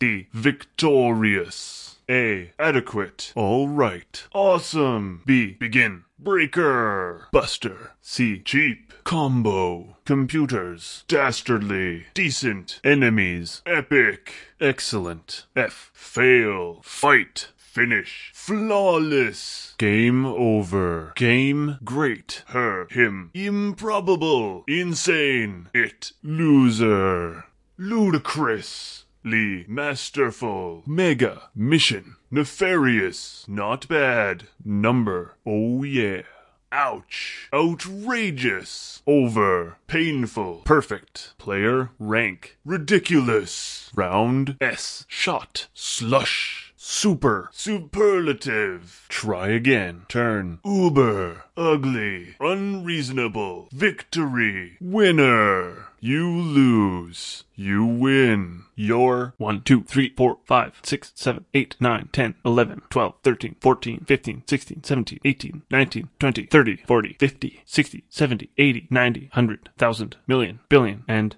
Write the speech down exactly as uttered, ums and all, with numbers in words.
D. Victorious. A. Adequate. All right. Awesome. B. Begin. Breaker. Buster. C. Cheap. Combo. Computers. Dastardly. Decent. Enemies. Epic. Excellent. F. Fail. Fight. Finish. Flawless. Game over. Game great. Her. Him. Improbable. Insane. It. Loser. Ludicrous. Lee. Masterful. Mega. Mission. Nefarious. Not bad. Number. Oh yeah. Ouch. Outrageous. Over. Painful. Perfect. Player. Rank. Ridiculous. Round. S. Shot. Slush. Super. Superlative. Try again. Turn. Uber. Ugly. Unreasonable. Victory. Winner. You lose. You win. You're one, two, three, four, five, six, seven, eight, nine, ten, eleven, twelve, thirteen, fourteen, fifteen, sixteen, seventeen, eighteen, nineteen, twenty, thirty, forty, fifty, sixty, seventy, eighty, ninety, one hundred, one thousand, million, billion, and